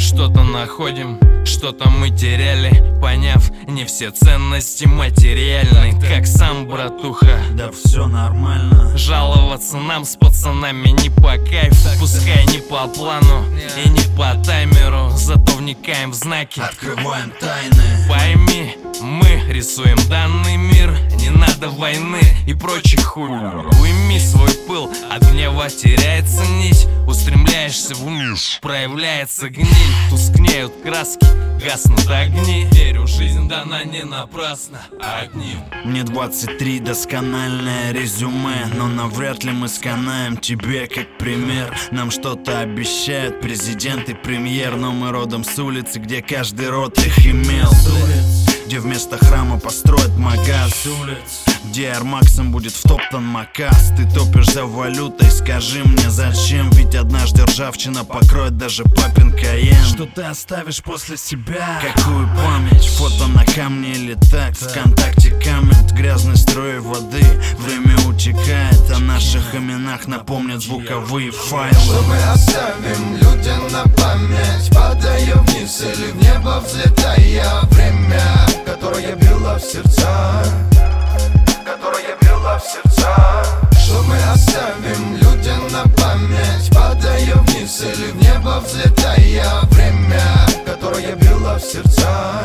что-то находим, что-то мы теряли, поняв, не все ценности материальны. Как сам, братуха, да все нормально. Жаловаться нам с пацанами не по кайфу, пускай не по плану и не по таймеру, зато вникаем в знаки, открываем тайны. Пойми, мы рисуем данный мир, не надо войны и прочих хуй. Уйми свой пыл, от гнева теряется нить, устремляешься вниз, проявляется гниль, тускнеют краски, гаснут огни. Верю, жизнь дана не напрасно одним. Мне 23, доскональное резюме, но навряд ли мы сканаем тебе как пример. Нам что-то обещают президент и премьер, но мы родом с улицы, где каждый род их имел. Где вместо храма построят магаз, где Армаксом будет втоптан макас. Ты топишь за валютой, скажи мне зачем? Ведь однажды ржавчина покроет даже папин Каен. Что ты оставишь после себя? Какую память? Фото на камне или так? ВКонтакте коммент, грязной струей воды. Время утекает, о наших именах напомнят звуковые файлы. Что мы оставим людям на память, падая вниз или в небо взлетая? Время, которое било в сердца, которое било в сердца. Что мы оставим людям на память, падая вниз или в небо взлетая? Время, которое било в сердца.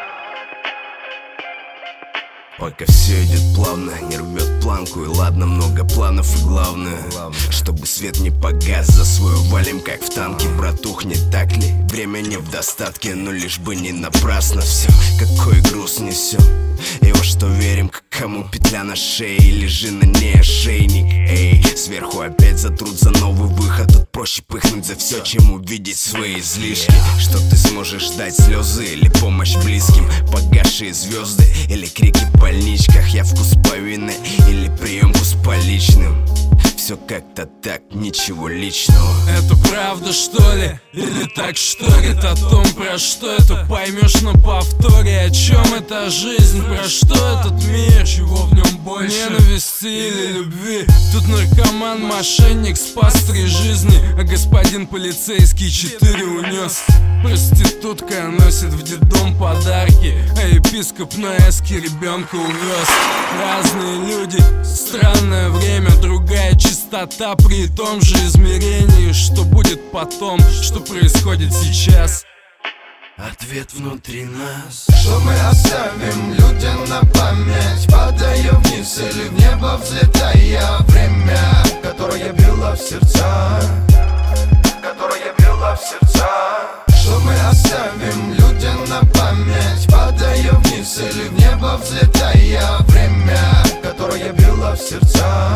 Пока все идет плавно, не рвет планку. И ладно, много планов, и главное, чтобы свет не погас. За свою валим, как в танке, братух, не так ли? Время не в достатке, но лишь бы не напрасно все. Какой груз несем, и во что верим, к кому петля на шее или же на ней ошейник. Эй, сверху опять затрут за новый выход. Тут проще пыхнуть за все, чем увидеть свои излишки. Что ты сможешь дать, слезы или помощь близким? Погасшие звезды или крики в больничках? Я вкус повинны или приемку с поличным? Все как-то так, ничего личного. Это правда, что ли? Или так шторит о том, про что это поймешь на повторе? О чем эта жизнь? Про что этот мир? Чего в нем больше? Ненависти или любви? Тут наркоман, мошенник спас 3 жизни, а господин полицейский 4 унес. Проститутка носит в детдом подарки, а епископ на эске ребенка увез. Разные люди, странное время, другая чистота при том же измерении. Что будет потом, что происходит сейчас? Ответ внутри нас. Что мы оставим людям на память, падая вниз или в небо взлетая? Время, которое било в сердца, которое било в сердца. Что мы оставим людям на память, падая вниз или в небо взлетая? Время, которое било в сердца.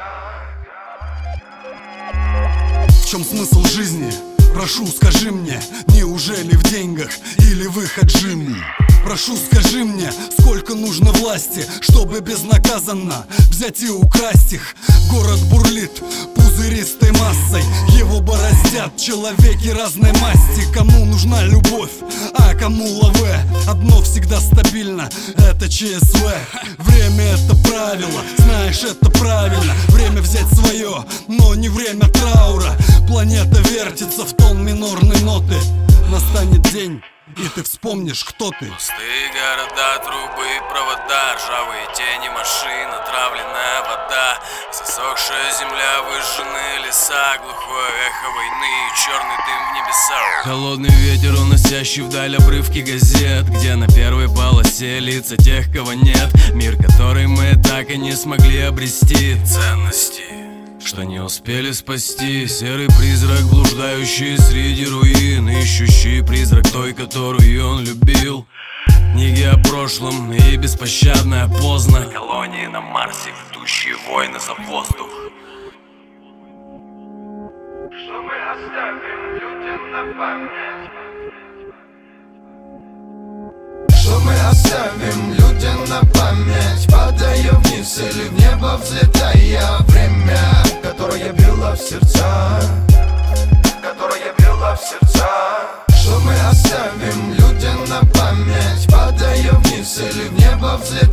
В чем смысл жизни? Прошу, скажи мне, неужели в деньгах или в их отжимании? Прошу, скажи мне, сколько нужно власти, чтобы безнаказанно взять и украсть их? Город бурлит пузыристой массой, его бороздят человеки разной масти. Кому нужна любовь, а кому лаве? Одно всегда стабильно, это ЧСВ. Время — это правило, знаешь, это правильно. Время взять свое, но не время траура. Планета вертится в тон минорной ноты. Настанет день, и ты вспомнишь, кто ты. Пустые города, трубы и провода, ржавые тени машин, отравленная вода, засохшая земля, выжженные леса, глухое эхо войны и черный дым в небесах. Холодный ветер, уносящий вдаль обрывки газет, где на первой полосе лица тех, кого нет. Мир, который мы так и не смогли обрести. Ценности, что не успели спасти. Серый призрак, блуждающий среди руин, ищущий призрак той, которую он любил. Книги о прошлом и беспощадная поздно. Колонии на Марсе, ведущие войны за воздух. Что мы оставим людям на память? Что мы оставим людям на память, падая вниз или в небо взлетая? Время, которое било в сердца, которое било в сердца. Что мы оставим людям на память, падая вниз или в небо взлетая?